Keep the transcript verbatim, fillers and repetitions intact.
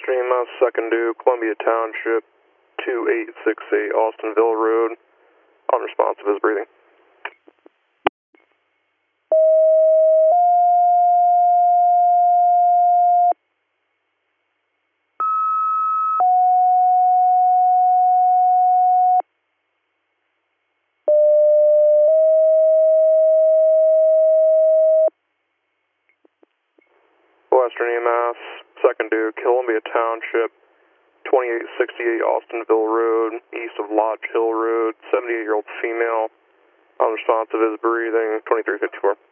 Western E M S, second due, Columbia Township, two eight six eight, Austinville Road. Unresponsive is breathing. Western E M S, second due, Columbia Township, twenty-eight sixty-eight Austinville Road, east of Lodge Hill Road, seventy-eight-year-old female, unresponsive is breathing, twenty-three fifty-four.